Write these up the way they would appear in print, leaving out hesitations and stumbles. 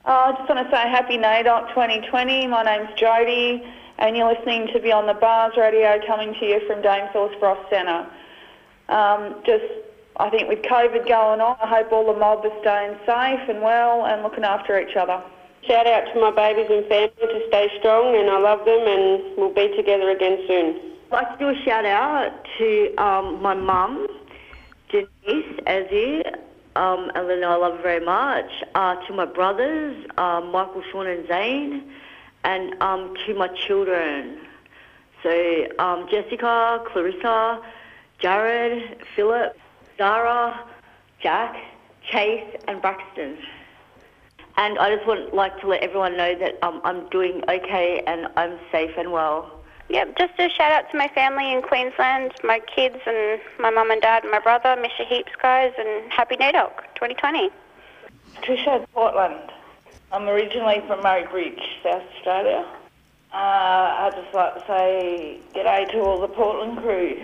I just want to say Happy NAIDOC 2020. My name's Jodie, and you're listening to Beyond the Bars Radio, coming to you from Dame Phyllis Frost Centre. I think with COVID going on, I hope all the mob are staying safe and well and looking after each other. Shout out to my babies and family to stay strong, and I love them, and we'll be together again soon. I'd like to do a shout out to my mum, Denise Azzy, and I love her very much, to my brothers, Michael, Sean and Zane, and to my children. So Jessica, Clarissa, Jared, Philip, Zara, Jack, Chase and Braxton. And I just want to let everyone know that I'm doing okay and I'm safe and well. Yep, just a shout out to my family in Queensland, my kids and my mum and dad and my brother. Miss you heaps, guys, and Happy NAIDOC 2020. Trisha, Portland. I'm originally from Murray Bridge, South Australia. I'd just like to say g'day to all the Portland crew.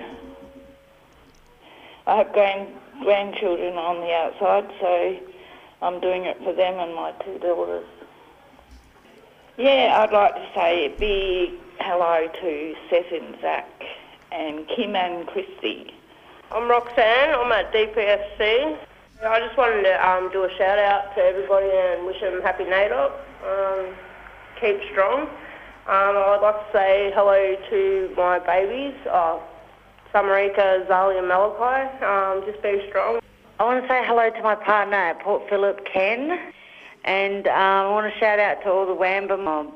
I have grandchildren on the outside, so I'm doing it for them and my two daughters. Yeah, I'd like to say a big hello to Seth and Zach and Kim and Christy. I'm Roxanne. I'm at DPFC. I just wanted to do a shout out to everybody and wish them Happy NAIDOC. Keep strong. I'd like to say hello to my babies, Samarika, Zali and Malachi. Just be strong. I want to say hello to my partner at Port Phillip, Ken, and I want to shout out to all the Wamba mob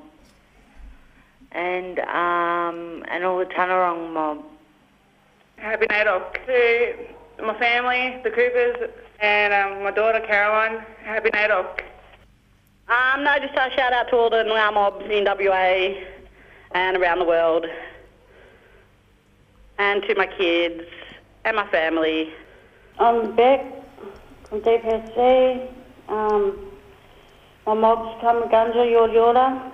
and all the Tanarong mob. Happy NAIDOC to my family, the Coopers, and my daughter Caroline. Happy NAIDOC. No, just a shout out to all the Nglau mobs in WA and around the world, and to my kids and my family. I'm Beck from DPSC. My mob's Kamagunja, Yorda.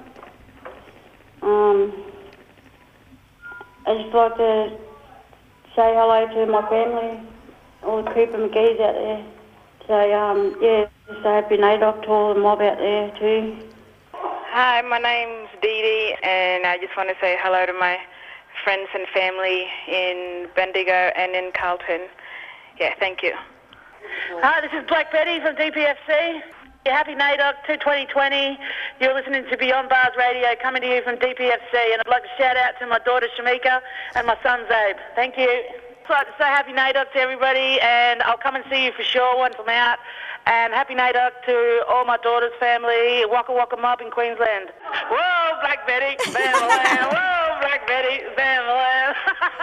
I just like to say hello to my family, all the Cooper McGee's out there. So, just a Happy NAIDOC to all the mob out there too. Hi, my name's Dee Dee, and I just want to say hello to my friends and family in Bendigo and in Carlton. Yeah, thank you. Hi, this is Black Betty from DPFC. Happy NAIDOC to 2020. You're listening to Beyond Bars Radio, coming to you from DPFC, and I'd like to shout out to my daughter Shamika and my son Zabe. Thank you. I'd like to say Happy NAIDOC to everybody, and I'll come and see you for sure once I'm out. And Happy NAIDOC to all my daughter's family, Waka Waka Mob in Queensland. Whoa, Black Betty, Bamalam. Whoa, Black Betty, Bamalam.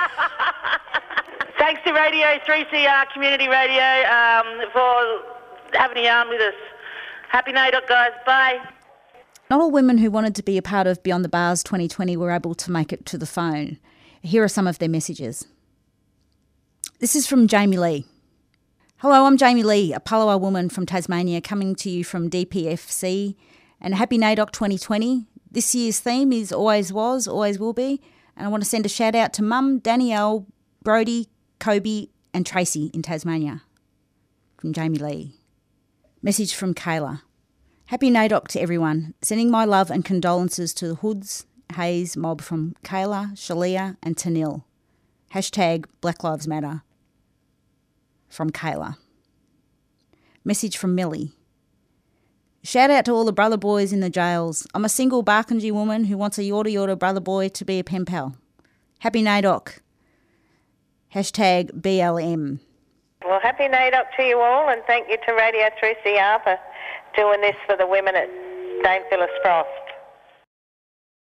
Thanks to Radio 3CR Community Radio for having a yarn with us. Happy NAIDOC, guys. Bye. Not all women who wanted to be a part of Beyond the Bars 2020 were able to make it to the phone. Here are some of their messages. This is from Jamie Lee. Hello, I'm Jamie Lee, a Palawa woman from Tasmania, coming to you from DPFC. And Happy NAIDOC 2020. This year's theme is Always Was, Always Will Be. And I want to send a shout out to Mum, Danielle, Brody, Kobe and Tracy in Tasmania. From Jamie Lee. Message from Kayla. Happy NAIDOC to everyone. Sending my love and condolences to the Hoods, Hayes mob from Kayla, Shalia and Tanil. Hashtag Black Lives Matter. From Kayla. Message from Millie. Shout out to all the brother boys in the jails. I'm a single Barkindji woman who wants a Yorta Yorta brother boy to be a pen pal. Happy NAIDOC. Hashtag BLM. Well, happy NAIDOC to you all, and thank you to Radio 3CR for doing this for the women at Dame Phyllis Frost.